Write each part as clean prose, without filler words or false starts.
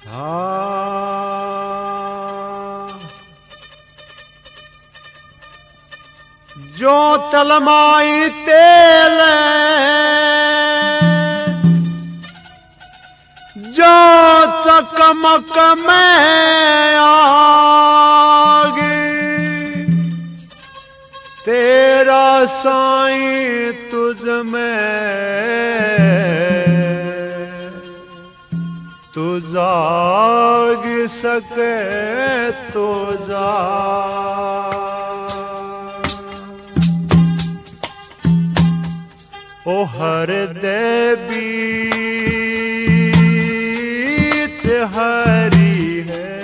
जो तलमाई तेल जो चकमक में आगे तेरा साईं तुझ में तू जाग सके तो जा। ओ हृदय बीच हरि है,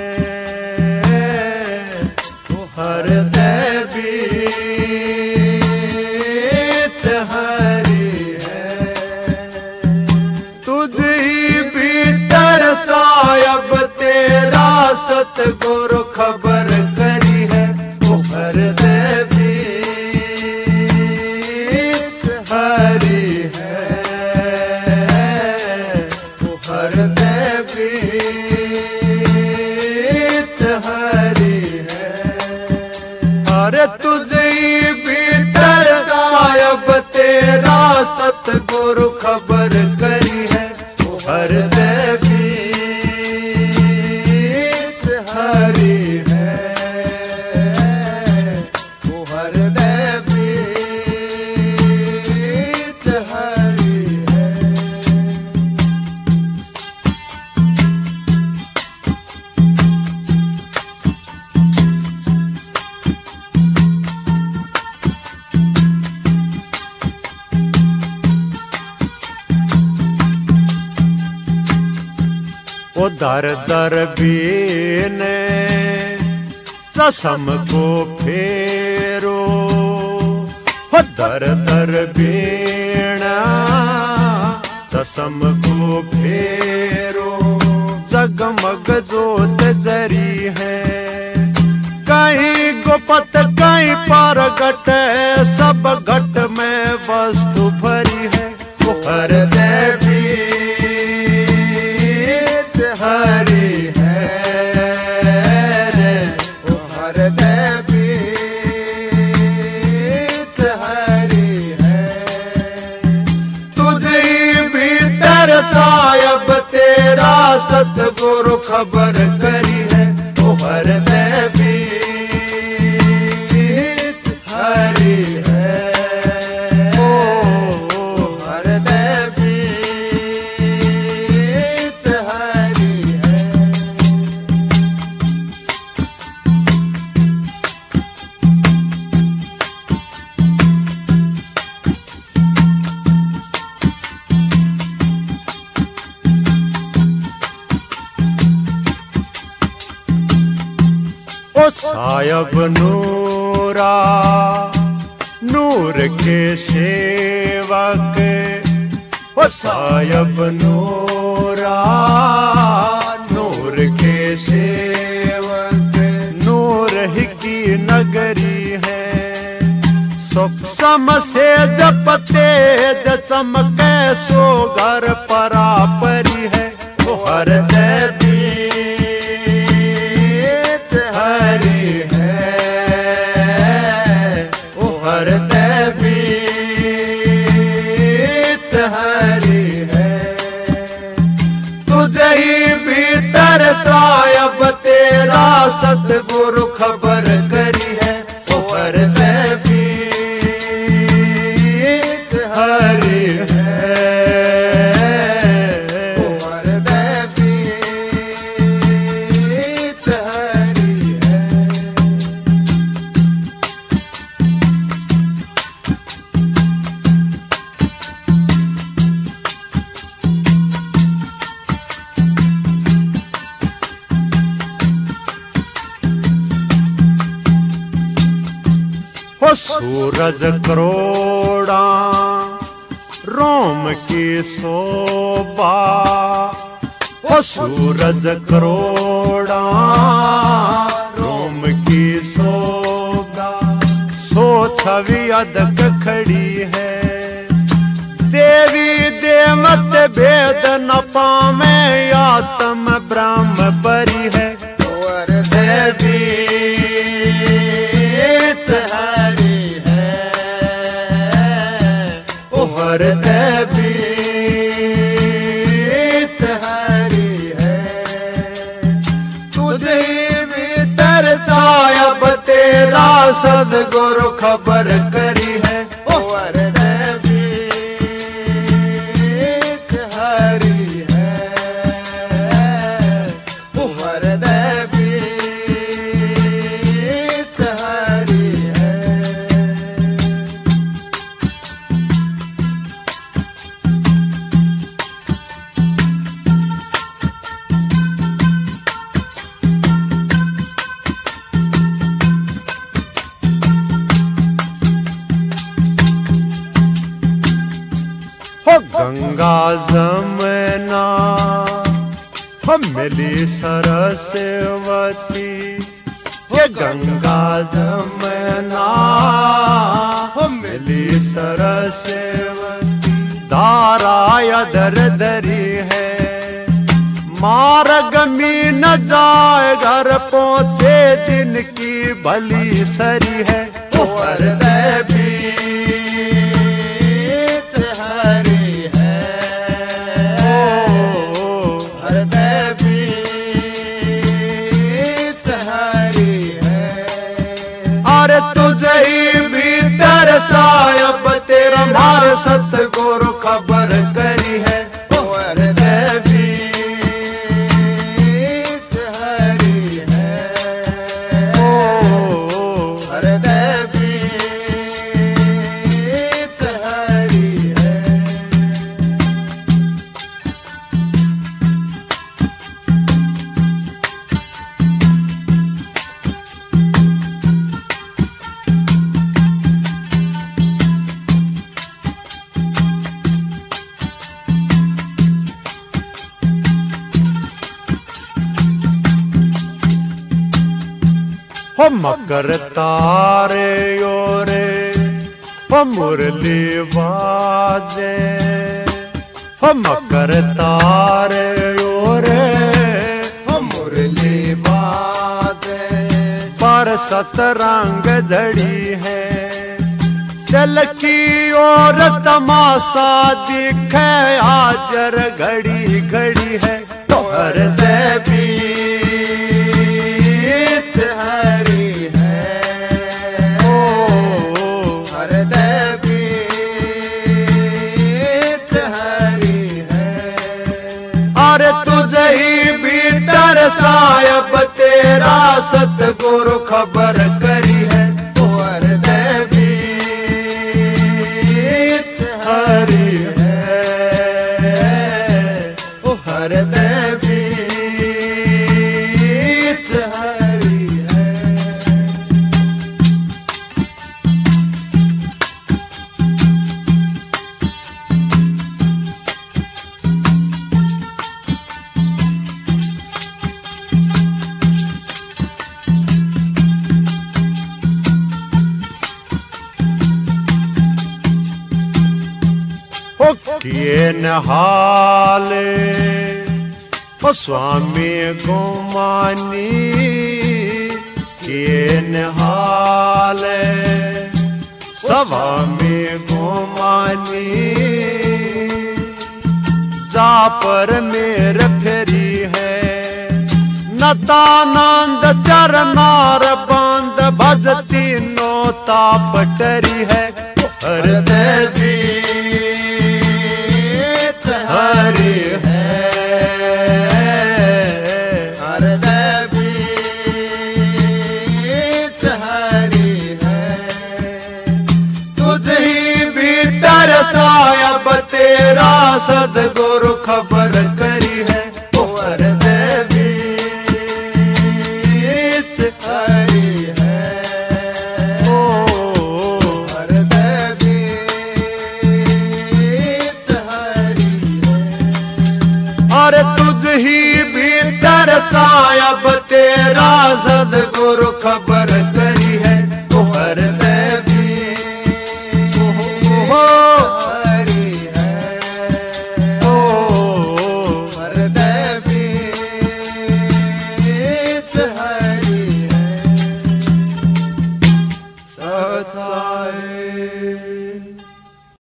ओ हृदय बीच हरि है, तुझ ही भीतर सायब तेरा सतगुरु खबर करी है। ओ हृदय बीच हरि है, ओ हृदय बीच हरि है, अरे तुझे भीतर सायब तेरा सतगुरु खबर करी है। ओ हृदय बीच हरि है, ओ हृदय बीच हरि है। ओ दर दर बीने ससम को फेरो, हो दर दर बीना ससम को फेरो, जगमग जोत जरी है, कहीं गुप्त कहीं प्रगट है, सब घट में वस्तु भरी है। वो हृदय बीच हरि है, वो हृदय बीच हरि है, तुझे भीतर सायब तेरा सतगुरु खबर करी है। वो हृदय बीच हरि है, ओ हृदय बीच हरि है। ओ सायब नूरा नूर के सेवक, ओ सायब नूरा नूर के सेवक, नूर ही की नगरी है, सूक्ष्म से जप तेज चमके सो घर परापरी है। ओ हृदय बीच हरि है, ओ हृदय बीच हरि है, तुझे ही भीतर सायब तेरा सतगुरु खबर करी है। ओ हृदय बीच हरि है, ओ हृदय बीच हरि है। ओ सूरज करोड़ा रोम की शोभा, ओ सूरज करोड़ा रोम की शोभा, सो छवि अदक खड़ी है, देवी देवत भेद न पावे आत्म सदगुरु खबर करी है। ओ हृदय बीच हरि है, ओ हृदय बीच हरि है। गंगा जमुना मिली सरस्वती, ये गंगा जमुना मिली सरस्वती। धारा अदर दरी है, मार्ग में न जाए घर पहुँचे जिनकी भली सरी है। ओ हृदय बीच हरि है, ओ हृदय बीच हरि है। अरे तुझे ही भीतर सायब तेरा मार सतगुरु खबर करी है। ओ हृदय बीच हरि है, ओ हृदय बीच हरि है। हो मकर तारे ओरे हो मुरली बाजे, हो मकर तारे ओरे हो मुरली बाजे। पर सतरंग धड़ी है, चल की ओर तमाशा दिखे हाजर घड़ी घड़ी है। तो हृदय बीच हरि है, ओ हृदय बीच हरि है। अरे तुझे ही भीतर सायब तेरा सतगुरु खबर करी है। ओ हृदय बीच हरि है, ओ हृदय बीच हरि है। किए नहाले ओ स्वामी गुमानी, किए नहाले स्वामी गुमानी। जा पर मेर फेरी है, नतानंद चरनार बांध भजती नोता पटरी है। हृदय बीच हरि है, हृदय बीच हरि है। तुझ ही भीतर सायब तेरा सदगुरु खबर करी है। ओ हृदय बीच हरि है, ओ हृदय बीच हरि है। अरे तुझ ही भीतर सायब तेरा सदगुरु खबर करी है। ओ हृदय बीच हरि है, ओ हृदय बीच हरि है। ससाए